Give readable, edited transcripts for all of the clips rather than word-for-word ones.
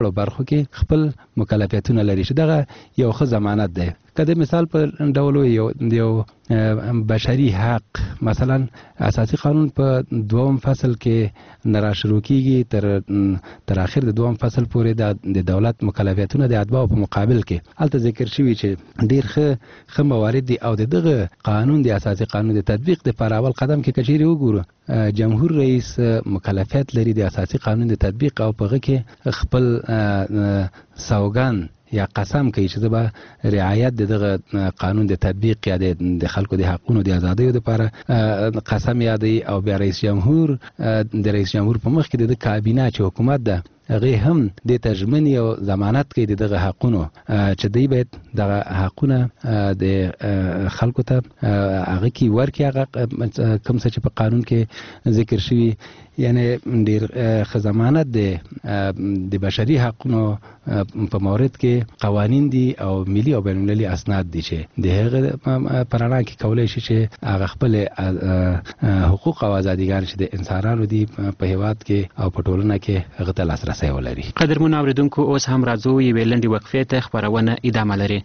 برخو کې خپل مکلفیتونه لري چې دغه یو ښه ضمانت دی. که د مثال په ډول یو بشري حق مثلا اساسي قانون په 2 فصل کې نه را شروع کیږي تر اخر د 2 فصل پورې د دولت مکلفیتونه د اتباعو په مقابل کې هلته ذکر شوي چې ډیر ښه موارد دي او دغه قانون د اساسي قانون د تطبیق د اول قدم کې کچېرې وګورو جمهور رئیس مکلفیت لري د اساسي قانون د تطبیق او په هغه کې خپل سوګان یا قسم کوي چې به رعایت دغه قانون د تطبیق یا د خلکو د حقونو د ازادیو لپاره قسم یادوي او بیا رئیس جمهور په مخ کې د کابینه چې حکومت ده هغه هم د تضمین او ضمانت کوي دغه حقونو چې دوی باید دغه حقونه د خلکو ته هغه کې ورکړي هغه کوم څه چې په قانون کې ذکر شوي یعنی ډیر ښه ضمانت د بشري حقونو په مورد کې قوانین دي او ملي او بین المللي اسناد دي چې د هغه په رڼا کې کولی شي چې هغه خپل حقوق او ازادیګان چې د انسانانو دي په هیواد کې او په ټولنه کې هغه ته لاسرسی ولري. قدرمنو اوریدونکو اوس هم راځو یوې لنډې وقفې ته خپرونه ادامه لري.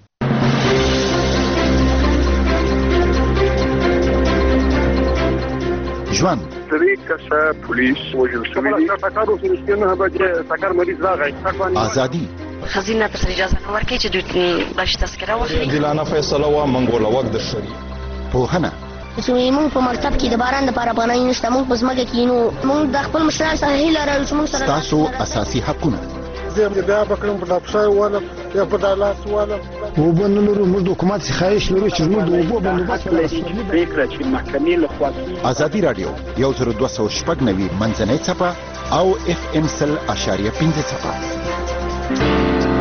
ژوند سری کسه پولیس وجل شوی دي ټاکارو سرستینه به ټاکار مریض راغی ازادي خزینه تر اجازه نه ورکړي چې دوی باش تذکره واخلي دلانه فیصله وا منګوله وخت د شری پوهنه موږ په مکتب کې د باران لپاره پناه نشته موږ په ځمکه کې نو موږ د خپل مشران سره هیله لرو چې موږ سره تاسو اساسي حقونه زه بیا بکرم په داپشای ولا یا په دالاس ولا وبنلو موږ د حکومت خواهش لرو چې موږ د وبو بندوبست ولرو فکر چې محکمې له خوا ازادي رادیو 1290 منځنۍ صفه او FM 100.5 صفه.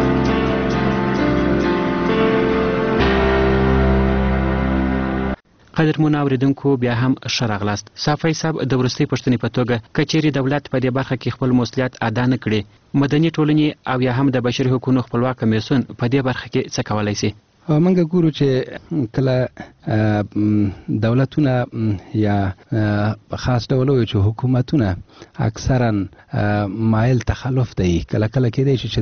قدرمنو اوریدونکو بیا هم ښه راغلاست. صافی صاحب د وروستۍ پوښتنې په توګه که چیرې دولت په دې برخه کې خپل مسؤلیت ادا نه کړي مدني ټولنې او یا هم د بشري حقوقو خپلواک کمیسیون په دې برخه کې څه کولی شي؟ موږ ګورو چې کله دولتونه یا خاص ډول چې حکومتونه اکثرا مایل تخلف دی کله کېدای شي چې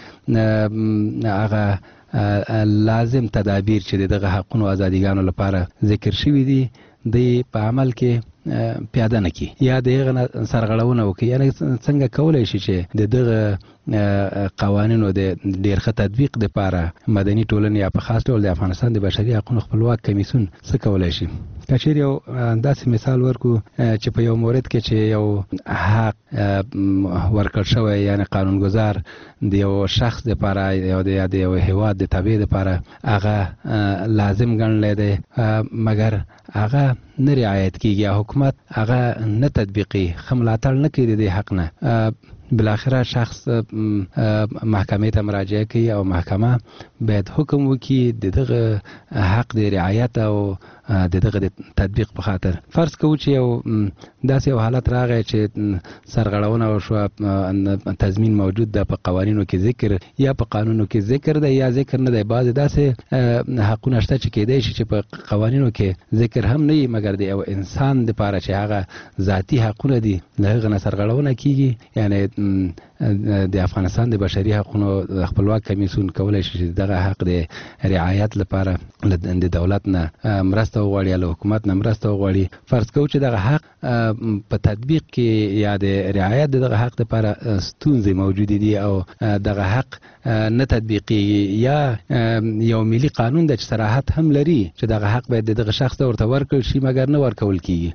دی هغه لازم تدابیر چې دغه حقونو او ازادیګانو لپاره ذکر شوي دي د په عمل کې پیاده نه کی یا دغه سرغړونه وکړي یعنی څنګه کولای شي چې دغه قوانینو د ډیر ښه تطبیق لپاره مدني ټولنې یا په خاص ډول د افغانستان د بشري حقوقو خپلواک کمیسیون څه کولای شي. کچېرې یو داسې مثال ورکو چې په یو مورد کې چې یو حق ورکړ شوی یعنی قانونګذار د یو شخص لپاره یا د یو هیواد د تابع لپاره هغه لازم ګڼلی دی مګر هغه نه رعایت کیږي یا حکومت هغه نه تطبیقي ښه ملاتړ نه کوي د دې حق نه بالاخره شخص محکمې ته مراجعه کوي او محکمه باید حکم وکړي دغه حق د رعایت او دغه د تطبیق په خاطر. فرض کوو چې یو داسې یو حالت راغی چې سرغړونه وشوه تضمین موجود ده په قوانینو کې ذکر یا په قانونو کې ذکر ده یا ذکر نه دی بعضې داسې حقونه شته چې کیدای شي چې په قوانینو کې ذکر هم نه وي مګر د یو انسان دپاره چې هغه ذاتي حقونه دي له هغه نه سرغړونه کیږي یعنی د افغانستان د بشري حقوقو خپلواک کمیسیون کولی شي چې دغه حق د رعایت لپاره د دولت نه مرسته وغواړي یا له حکومت نه مرسته وغواړي. فرض کوو چې دغه حق په تطبیق کې یا د رعایت دغه حق لپاره ستونزې موجودې دي او دغه حق نه تطبیقیږي یا یو ملي قانون د صراحت هم لري چې دغه حق باید دغه شخص ته ورته ورکړل شي مګر نه ورکول کیږي.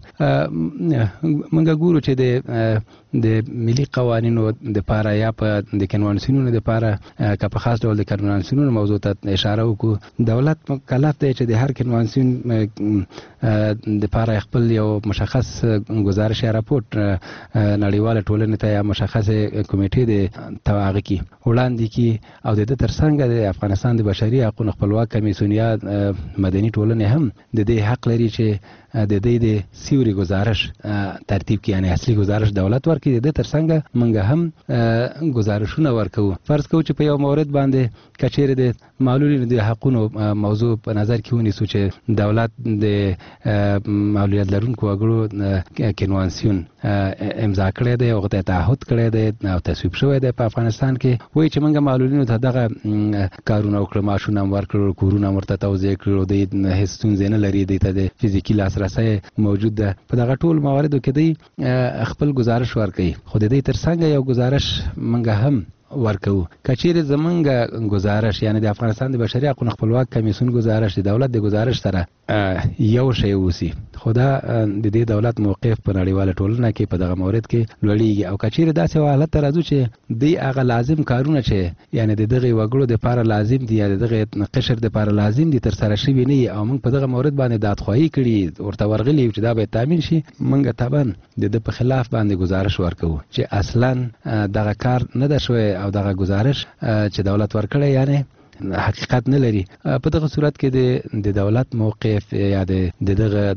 موږ ګورو چې د ملي قوانینو دپاره یا په د کنوانسیونونو دپاره که په خاص ډول د کنوانسیونونو موضوع ته اشاره وکړو دولت مکلف دی چې د هر کنوانسیون دپاره خپل یو مشخص گزارش یا راپورټ نړیواله ټولنې ته یا مشخص کمیټې د هغه کې وړاندې کړي او د ده تر څنګ د افغانستان د بشري حقوقو خپلواک کمیسیون یا مدني ټولنې هم د دې حق لري چې د دې د سیوري گزارش ترتیب کې، یعنی اصلي گزارش دولت ورکړي. د ترڅنګ موږ هم گزارشونه ورکو. فرض کوو چې په یو مورد باندې کچېرې د معلولینو د حقونو موضوع په نظر کې ونیسو چې دولت د معلولیت لرونکو وګړو کنوانسیون امضا کړی دی او تعهد کړی دی او تصویب شوی دی په افغانستان کې. وایي چې موږ معلولینو ته دغه کارونه وکړو، معاشونه هم ورکړو، کورونه هم ورته توزیع کړو، دوی هېڅ ستونزې نه لري، دوی ته د فزیکي لاسرسی موجود ده. په دغه ټول مواردو کې دوی خپل گزارش ورکوي. خو د دې ترڅنګ یو گزارش موږ هم ورکو. کچېرې زمونږ گزارش، یعنی د افغانستان د بشري حقوقو خپلواک کمیسیون گزارش د دولت د گزارش سره یو شی اوسي، خو دا د دې دولت موقف په نړیواله ټولنه کې په دغه مورد کې لوړیږي. او کچېرې داسې حالت ته راځو چې دوی هغه لازم کارونه چې یعنی د دغه وګړو دپاره لازم دي یا د دغه قشر دپاره لازم دي ترسره شوي نه وي او موږ په دغه مورد باندې دادخواهي کړي، ورته ورغلي یو چې دا باید تامین شي، موږ طبعا د ده په خلاف باندې گزارش ورکوو چې اصلا دغه کار نه ده شوی او دغه گزارش چې دولت ورکړی یعنی حقیقت نه لري. په دغه صورت کې د دولت موقف یا د دغه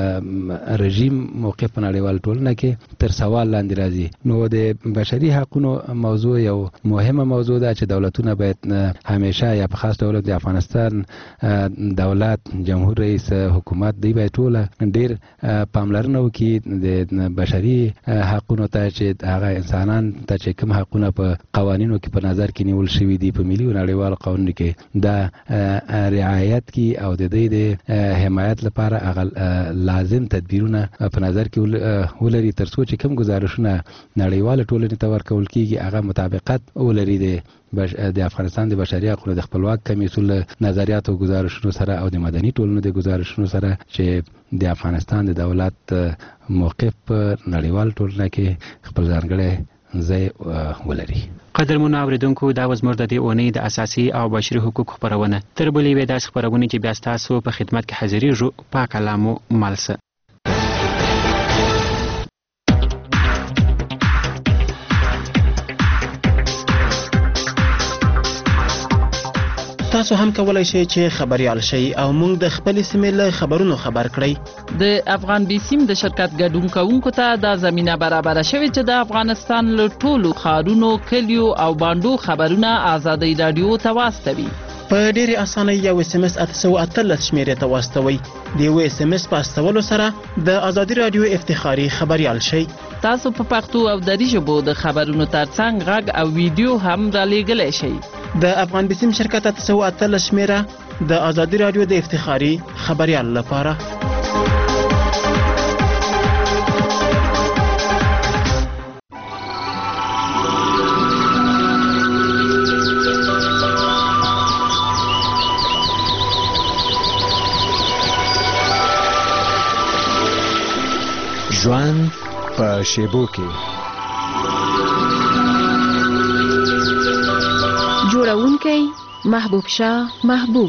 رژیم موقف په نړیوال ټولنه کې تر سوال لاندې راځي. نو د بشري حقوقو موضوع یو مهمه موضوع ده چې دولتونه باید همیشه یا په خاص ډول د افغانستان دولت، جمهور رئیس، حکومت دی باید ټوله ډیر پاملرنه وکړي د بشري حقوقو ته چې هغه انسانان ته چې کوم حقونه په قوانینو کې په نظر کې نیول شوي دي، په ملي او نړیوال قوانینو کې دا رعایت کی او د دې د حمایت لپاره هغه لازم تدبیرونه په نظر کې ولري تر څو چې کوم گزارشونه نړیواله ټولنې ته ورکول کیږي هغه مطابقت ولري د افغانستان د بشري حقوقو د خپلواک کمیسیون نظریات او گزارشونو سره او د مدني ټولنو د گزارشونو سره چې د افغانستان د دولت موقف په نړیوال ټولنه کې خپل ځانګړی ځای ولري. قدرمنو اوریدونکو، دا و زموږ د دې اونۍ د اساسي او بشري حقوقو خپرونه. تر بلې یوې داسې خپرونې چې بیا ستاسو په خدمت کې حاضرېږو. پاک الله مو مل شه. تاسو هم کولای شئ چې خبريال شئ او موږ د خپل سیمې له خبرونو خبر کړئ. د افغان بي سیم د شرکت ګډون کوونکو ته دا زمينه برابر شوې چې د افغانستان له ټولو ښارونو، کلیو او باندو خبرونه آزادۍ رادیو ته واستوي. په ډېرې اسانۍ یو SMS 813 شمیرې ته واستوئ. د یو SMS په استولو سره د ازادي رادیو افتخاري خبريال شئ. تاسو په پښتو او دری ژبو د خبرونو ترڅنګ غږ او ویډیو هم را لېږلی شئ. د افغان بي سیم شرکت 813 شمیره د ازادي رادیو د افتخاري خبريال لپاره. ژوند په شیبو کې. جوړونکی محبوب شاه محبوب.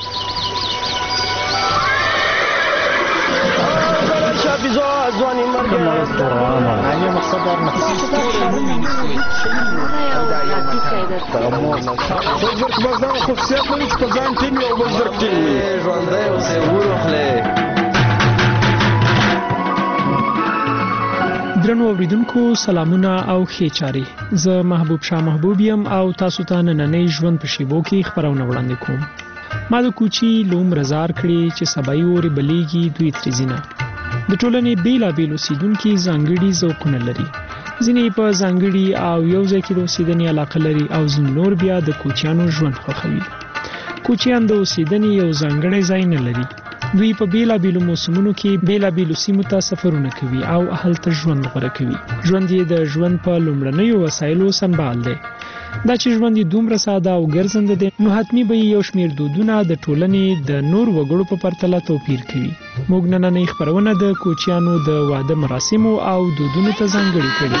درنو اوریدونکو سلامونه او ښې چارې. زه محبوب شاه محبوب یم او تاسو ته نننۍ ژوند په شیبو کې خبرونه وړاندې کوم. ما د کوچي لوم رزار کړي چې سبای اوري بلیږي دوی تریزینه. د ټولنې بیلابیل اوسیدونکي ځانګړي ذوقونه لري. ځینې په ځانګړي او یو ځای کې د اوسیدنې علاقه لري او ځینې نور بیا د کوچیانو ژوند خوښوي. کوچیان د اوسیدنې یو ځانګړی ځای نه لري. دوی په بیلابیلو موسمونو کې بیلابیلو سیمو ته سفرونه کوي او هلته ژوند غوره کوي. ژوند یې د ژوند په لومړنیو وسایلو سمبال دی. دا چې ژوند یې دومره ساده او ګرځنده دی نو حتمي به یو شمېر دودونه د ټولنې د نور وګړو په پرتله توپیر کوي. موږ نننۍ خپرونه د کوچیانو د واده مراسمو او دودونو ته ځانګړې کړې.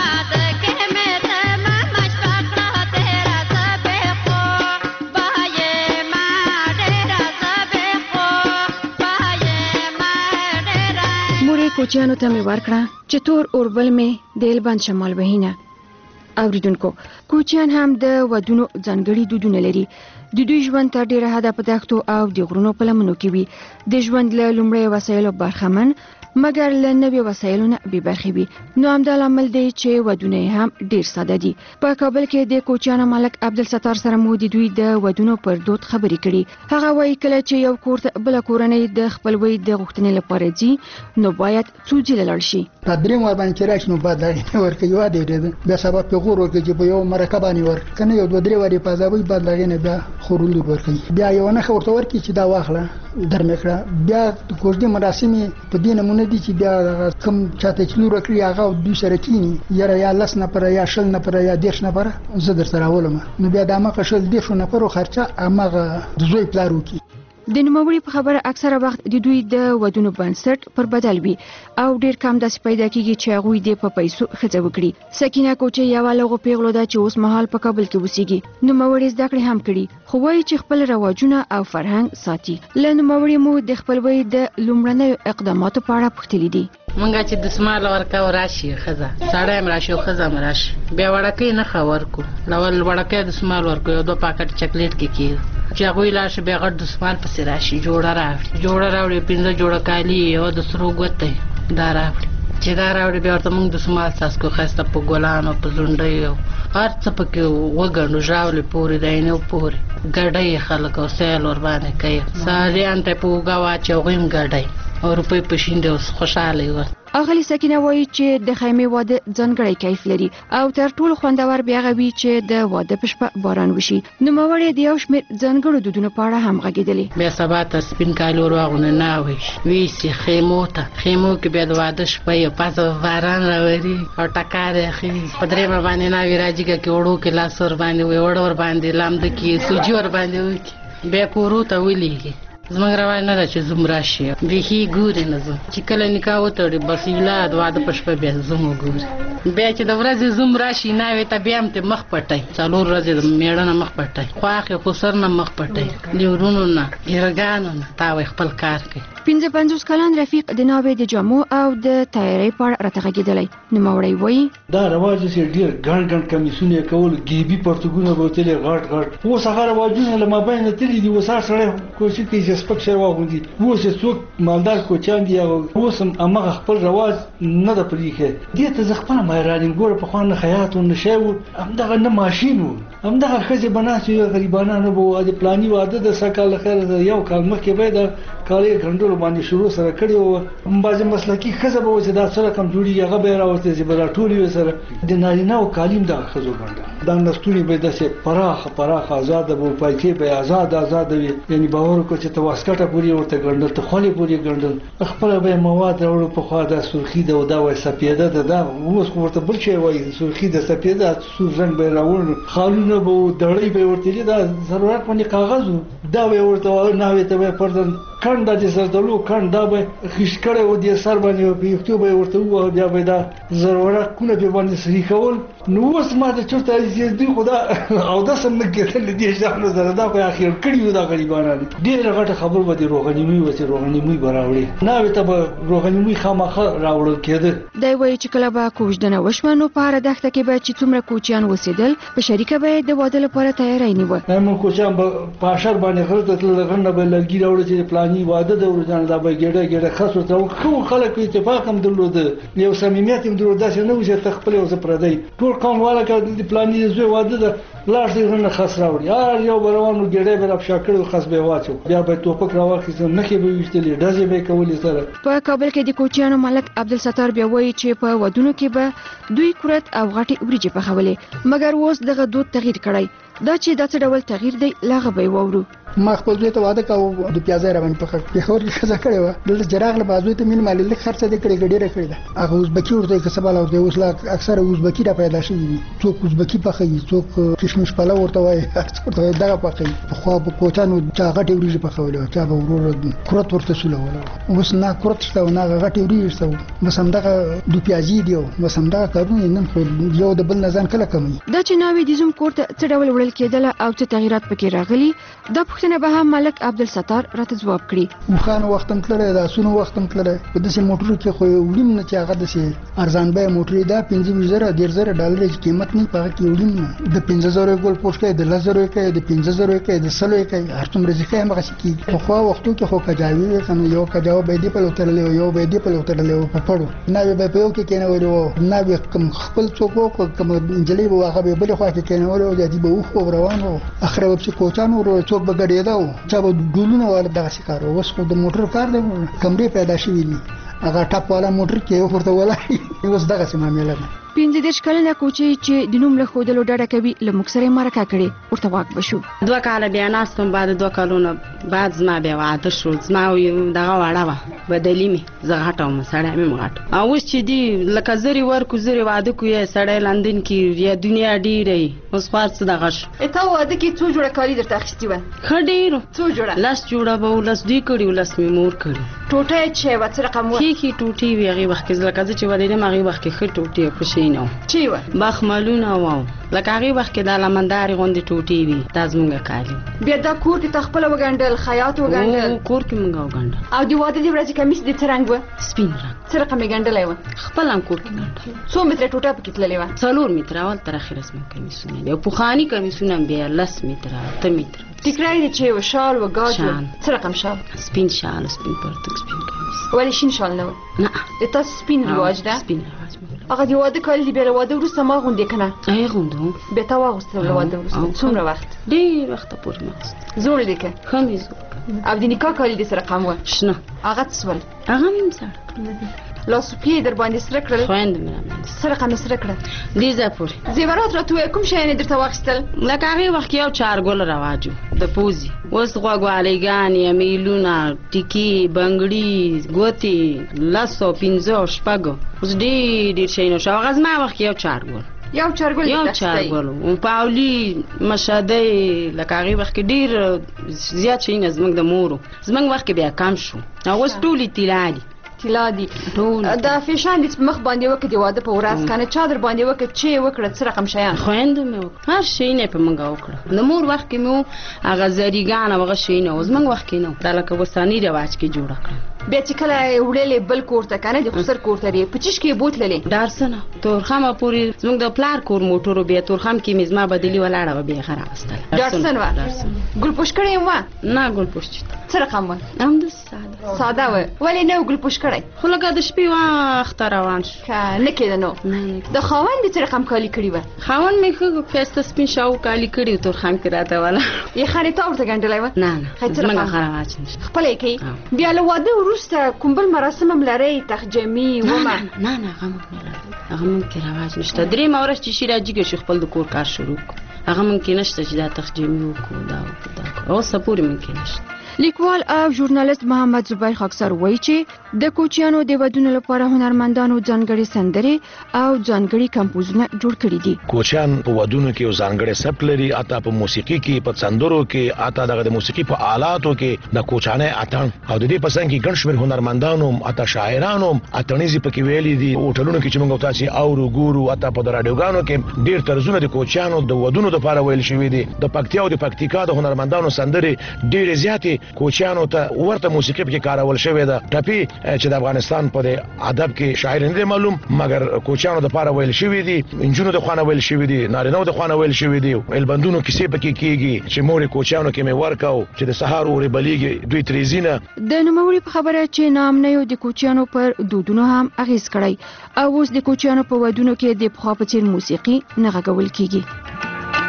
کوچیانو ته مې ورکړه چې تور اوربل مې دیل بند شمال بهینه. اوریدونکو کوچیان هم د ودونو ځانګړي دودونه لري. د دوی ژوند تر ډیره حده په دښتو او د غرونو په لمنو کې وي. د ژوند له لومړیو وسایلو برخمن مګر له نوې وسایلو نه بې برخې وي. نو همدا لامل دی چې ودونه هم ډیر ساده دي. په کابل کې د کوچیانو ملک عبدالستار سره مو د دوی د ودونو پر دود خبرې کړي. هغه وایي کله چې یو کور ته بل کورنۍ د خپلوۍ د غوښتنې لپاره ځي نو باید څو ځله لاړ شي. په دریم ور باندې راشي نو بعد لګي ورکوي واده دی بیا سبا په غور ورکوي چې په یو مرکه باندې ورک کنه یو دوه درې وری په ځابوي بعد لګي نه بیا خورول ورکوي. بیا یو نه خورته ورکي چې دا واخله درمکړه بیا د کوژدې مراسم په دې نمونه دي چې بیا کوم چاته چې لور کړی هغه دوی سره کینی یا لس نه پر یا شل نه پر یا دیش نه پر زه در سره ولم نو بیا د مخه شل دیش نه پر خرچه امغه د زوی پلارو کی. د نوموړي په خبره اکثره وخت د دوی د ودونو بنسټ پر بدل وي او ډیر کم داسې پیدا کیږي چې هغوی د په پیسو ښځه وکړي. سکینه کوچه یوه له هغو پیغلو ده چې اوس مهال په کابل کې اوسېږي. نوموړي زده کړې هم کړي خو وایي چې خپل رواجونه او فرهنګ ساتي. له نوموړي مو د خپلوۍ د لومړنیو اقداماتو په اړه پوښتلي دي. مونږه چې د سمال ورکاو راشي ښځه سړی هم راشي او ښځه هم راشي بیا وړکۍ نښه ورکو لول وړکۍ د سمال ورکو یو 2 پاکټ چاکلیټ کې کېږي چې هغوی لاړ شي بیا غټ د سمال پسې راشي جوړه راوړي 15 جوړه کالي یو د سرو ګوتې دا راوړي چې دا راوړي بیا ورته مونږ د سمال څاڅکو ښایسته په ګلانو په ځونډیو هر څه پکې وګڼو ژاولې پورې د عینو پورې ګډۍ خلک او سیل ورباندې کوي سالیان ته په اوږه واچي هغوی هم ګډۍ او روپۍ په شینډې اوس خوشحاله وي. اغلی سکینه وایي چې د خیمې واده ځانګړی کیف لري او تر ټولو خوندور بیا هغه وي چې د واده په شپه باران وشي. نوموړی د یو شمېر ځانګړو دودونو په اړه هم غږېدلې. بیا سبا ته سپین کالي ور واغونې ناوې ویسي خیمو کې بیا د واده شپه یې پاسه باران راوري او ټکار یې اخلي په درېیمه باندې ناوې راجګه کې وړو کې لاس ور باندې وي وړ ور باندې لامده کې سوجي ور باندې وکړي بیا کورو ته ولیږي. زموږ رواج نه ده چې زوم راشي بیخي ګورې نه زوم چې کله نکاح وتړي بس ایله د واده په شپه بیا زوم وګوري بیا چې د ورځې زوم راشي ناوې ته بیا هم ته مخ پټی 4 ورځې د میړه نه مخ پټی خواښې خسر نه مخ پټی لیورونو نه ګرګانو نه تا خپل کار کوي. 55 کلن رفیق د ناوې د جامو او د تیاری په اړه راته غږېدلی. نوموړی وایي دا رواج چې ډېر ګڼ کمیسونه کول ګیبي پرتګونه به تلې غټ اوس هغه رواجونه له مابین تللی دي اوس هر سړی کوشش کوي چې سپک شی واغوندي اوس څوک مالدار کوچیان دي اوس همغه خپل رواج نه ده پرېښی دې ته زه خپله حیران یم. ګوره پخوا نه خیاط و نه شی و همدغه نه ماشین و همدغه ښځې به ناستې وې غریبانانو به وو د پلاني واده د 100 کال خیر یو کال مخکې به د کالي ګنډلو باندې شروع سره کړی و. بعضې مسلکي ښځه به و چې دا څه رقم جوړېږي هغه به یې راوستې چې به راټولې وې سره د نارینهو کالي هم دغه ښځو ګنډه دا نستونې به یې داسې پراخه ازاده به و پایکې به یې ازاده وي یعنې باور وکړه چې ته واسکټه پورې ورته ګنډل ته خولې پورې ګنډل خپله به یې مواد راوړو پخوا دا سرخي ده او دا وایي سپېده ده دا اوس خو ورته بل شی وایي سرخي ده سپېده سور رنګ به یې راوړو خالونه به و دړۍ به یې ورته دا ضرورت باندې کاغذ و دا به یې ورته ناوې ته به یې پردن کنډه د زردالو کنډ دا به خیش کړی و دې سر باندې په یختو به یې ورته ووهه بیا به یې دا ضرورتونه پې باندې صحیح کول. نو اوس ما ته چېرته دوی خو دا اودس هم نه کېدل د دې شیانو سره دا خو یې اخیر کړي وو دا غریبانان ډېره غټه خبر به د روغنیموي وه چې روغنیموي به راوړي ناوې ته به روغنیموي خامخا راوړل کېده. دی وایي چې کله به کوژدنه وشوه نو په هره دښته کې به چې څومره کوچیان اوسېدل په شریکه به یې د واده لپاره تیاری نیوه. موږ کوچیان به په اشر باندې غره ته تلل غر نه به لرګي راوړه چې پلاني واده د ورځان دا به ګېډه خس ورته ښه خلک اتفاق هم درلوده یو صمیمیت هم درلود داسې نه و چې ته خپل یو زه پردی ټول قوم والا که د پلاني زوی واده ده لاړ دی غر نه خس راوړي هر یو به روان و ګېډۍ به رافشا کړی خس به یې واچو بیا به یې توپک راواخیست نښې به یې ویشتلې ډزې به یې کولې سره. په کابل کې د کوچیانو ملک عبدالستار بیا وایي چې په ودونو کې به دوی کورت او غټې وریجې پخولې مګر اوس دغه دود تغییر کړی دا چې دا څه ډول تغییر دی له هغه به یې واورو. ما خپل زوی ته واده کاوه د پیازای را باندې پخه پېښور کې ښځه کړې وه دلته جراغ له بازوی ته مین مالي لږ خرڅه دې کړې ډېره کړې ده هغه اوزبکي ورته یې کسبه لا ورته اوس لا اکثره اوزبکي را پیدا شوي دي څوک اوزبکي پخوي څوک کشمش پلو ورته وایي هر څه ورته وایي دغه پخوي پخوا به کوچیانو چا غټې وریجې پخولې وه چا به ورور کورت ورته سولوله اوس نه کورت شته او نه هغه غټې وریجې شته بس همدغه دو پیازي دي او بس همدغه کارونه نن خو یو د بل نه ځان کله کموي. دا چې ناوې د زوم کور ته څه ډول وړل کېدله او څه تغیرات پکې راغلي دا پوښتنه پوښتنه به هم ملک عبدالستار راته ځواب کړي. مخان وخت هم تللی د اسونو وخت هم تللی په داسې موټرو کې خو وړیم نه چې هغه داسې ارزان بیه موټرې دا 25,000 $10,000 قیمت نه په هغه کې وړیم نه د 15,000 ګول پوسټ کوي د 10,000 کوي د 15,000 کوي د 100 کوي هر څومره ځکه هم هغه کېږي. په خو وختو کې خو کجاوي کنه یو کجاو به دې په لوترلې یو به دې په لوترلې په پړو نه به په یو کې کېنوري وو نه به کوم خپل څوک کوم انجلې به هغه به بل خو کې کېنوري او دې به خو روانو اخره به کوچانو ورو څوک به ګډېداو چې به ډولونه ول دغه شکار اوس خو د موټر کار دی کمرې پیدا شوې دي هغه ټاپ والا موټر کې یو ورته ولای اوس دغه سیمه مېله ده. 15 کلنه کوچي چې د نوم له خودلو ډډه کوي له موږ سره مرکه کړي ورته واک بشو. 2 کال بیا ناستم بعد 2 کالونو بعد زما بیا واده شو زما دغه واړه و بدلی می زه غټم سړی مې مغټ او اوس چې دی لکه زری ورکو زری واده کو یې سړی لندن کې یا دنیا ډیره اوس خاص دغه شو. ته واده کې څو جوړه کالی درته اخیستی و؟ خډیرو څو جوړه؟ لاس جوړه به لاس دوی کړي لاس می مور کړي. ټوټه چې و څه رقم و؟ کی ټوټي وی هغه وخت کې لکه چې ودې ما هغه وخت کې خټ ټوټي خوشی نه چی و بخملونه واو لکه هغه وخت کې د لمنداري غوندي ټوټي وي تاسمږه کالی بیا دا کور کې تخپل وګندل خیاط وګندل کور کې مونږ وګندل او دی واده دی ورځ کمیس د ترنګ و سپین رنگ څه رقم ګندلای و خپل هم کور کې ګندل 100 متره ټوټه پکې تللې و 4 متره اول تر اخر اسمه کمیسونه دی په خاني کمیسونه بیا 10 متره 8 متره ټیکرای دی چې و شال و گاج څه رقم شال سپین شال سپین پرتګ سپین کمیس ولی شین شال نه نه د تاسو سپین رواج ده سپین رواج هغه دی واده کول دی بیا واده ورسته ما غونډې کنه ای غوندو به تا واغسته واده ورسته څومره وخت ډیر وخت پورې ما زوړ دی که خمیز او د نکاح کول دي سره رقم و شنه هغه څول هغه مم سره لاسوپی در باندې سره کړل خويند مې سره رقم سره کړل دي زپوري زیورات راته کوم شي نه درته واخستل لکه هغه وخت یو 4 ګل رواجو د پوزي وس غوغالېګان میلونه ټکی بنگړي ګوتی لاسو پینځو شپګو اوس ډېر شي نو شو غزما وخت یو 4 ګل یو 4 ګل او پاولی مشاده لکه هغه وخت ډېر زیات شي نه زمنګ د مورو زمنګ وخت بیا کم شو اوس ټولي تلالي تلادي دا فیشان دې مخ باندې وکړي واده په ورځ کنه چادر باندې وکړي چې وکړه څه رقم شیان خويند مې هر شي نه په منګه وکړه د مور وخت کې مو هغه زریګان هغه شي نه اوس منګ وخت کې نو دا لکه وسانی رواج کې جوړ کړ بیا چې کله وړلې بل کوړه کنه د خسر کوړه لري پچیش کې بوتللې دارسنه تورخمه پوری زموږ د پلار کور موټرو بیا تورخم کې مزما بدلی ولاړه بیا خرابسته دارسنه ګل پوشکړې ما نه ګل پوشچ څه رقم و هم د ساده و ولی نه ګل پوشکړې خو لکه د شپې وخت روان شو نه کېده نو د خاوند څه رقم کالی کړی و خاوند مې خو فیسته سپین شاو کالی کړی تورخم کې راته والا یې خاري تا ورته ګنډلای و نه زموږ خراب اچ خپل کې بیا له واده ورسته کومبل مراسم هم لري تخجمی و ما نه هغه ممکن رواج نشته درې مورش چې شي راځي چې خپل د کور کار شروع هغه ممکن نشته چې دا تخجمی وکړو دا او سپوري ممکن نشته. لیکوال او ژورنالیست محمد زبیر خاکسار وایي چې د کوچیانو د ودونو لپاره هنرمندانو ځانګړي سندري او ځانګړي کمپوزونه جوړ کړي دي. کوچیان په ودونو کې ځانګړي سبک لري اته په موسیقي کې په سندرو کې اته دغه موسیقي په آلاتو کې د کوچانه اتن او د دې په څنګه کې ګڼ شمېر هنرمندانو اته شاعرانو اتنيزي پکې ویلي دي هوټلونو کې چې موږ تاسو اورو ګورو اته په رادیوګانو کې ډیر طرزونه د کوچیانو د ودونو لپاره ویل شوی دي. د پکتیا او د پکتیکا د هنرمندانو سندري ډیر زیاتې کوچیانو ته ورته موسیقي په کارول شوې ده. ټپي چې د افغانستان په ادب کې شاعر نه معلوم مګر کوچیانو د لپاره ویل شوی دي انجونو د خوانه ویل شوی دي نارینو د خوانه ویل شوی دي البندونو کیسې پکې کیږي چې مور کوچیانو کې مې ورکاو چې د سهار اوري بلیږي دوی تریزینه د نوموړي په خبره چې نام نه یو د کوچیانو پر دودونو هم اغیز کړی او اوس د کوچیانو په ودونو کې د پخوا په څیر موسیقي نه غږول کیږي.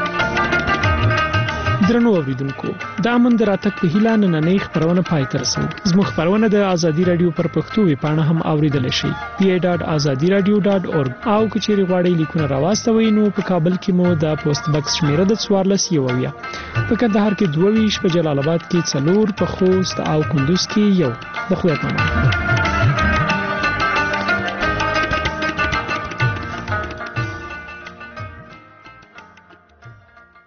درنو اوریدونکو دا من دراتک په هیله نننۍ خبرونه پای ته رسوي. زموږ خبرونه د ازادي رادیو پر پښتو ویبپاڼه هم اوریدل شي pa.azadiradio.org او کچېری غواړئ لیکونه راواستوي نو په کابل کې مو د پوسټ باکس شمیره د 14 یوویا په کندهار کې 22 په جلال آباد کې 4 په خوست او کندوز کې 1 د خو